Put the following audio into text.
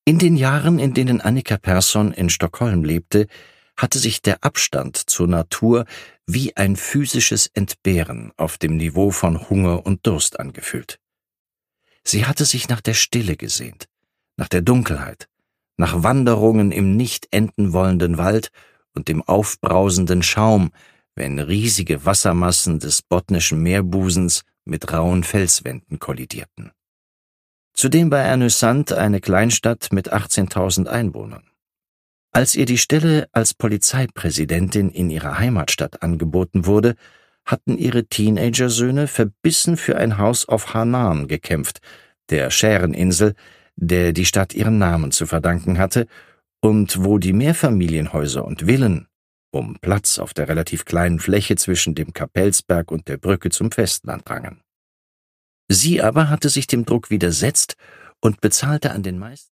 In den Jahren, in denen Annika Persson in Stockholm lebte, hatte sich der Abstand zur Natur wie ein physisches Entbehren auf dem Niveau von Hunger und Durst angefühlt. Sie hatte sich nach der Stille gesehnt, nach der Dunkelheit, nach Wanderungen im nicht enden wollenden Wald und dem aufbrausenden Schaum, wenn riesige Wassermassen des Botnischen Meerbusens mit rauen Felswänden kollidierten. Zudem war Härnösand eine Kleinstadt mit 18.000 Einwohnern. Als ihr die Stelle als Polizeipräsidentin in ihrer Heimatstadt angeboten wurde, hatten ihre Teenagersöhne verbissen für ein Haus auf Hanan gekämpft, der Schäreninsel, der die Stadt ihren Namen zu verdanken hatte und wo die Mehrfamilienhäuser und Villen um Platz auf der relativ kleinen Fläche zwischen dem Kapellsberg und der Brücke zum Festland rangen. Sie aber hatte sich dem Druck widersetzt und bezahlte an den meisten